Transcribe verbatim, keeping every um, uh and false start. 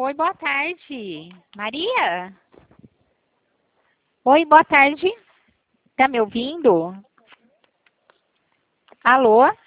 Oi, boa tarde. Maria? Oi, boa tarde. Tá me ouvindo? Alô?